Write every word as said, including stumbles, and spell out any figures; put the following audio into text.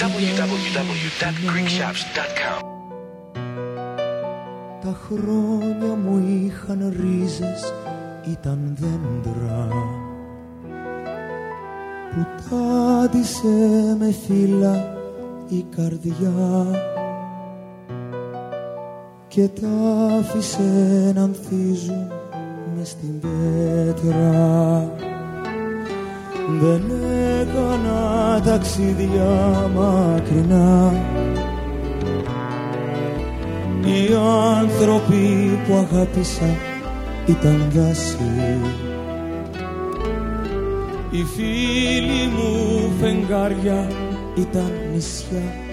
double-u double-u double-u dot greek shops dot com. Τα χρόνια μου είχαν ρίζες, ήταν δέντρα που τάντισε με φύλλα η καρδιά και τα άφησε να ανθίζουν μες στην πέτρα. Δεν έκανα ταξίδια μακρινά. Οι άνθρωποι που αγάπησα ήταν δάση. Οι φίλοι μου φεγγάρια ήταν νησιά.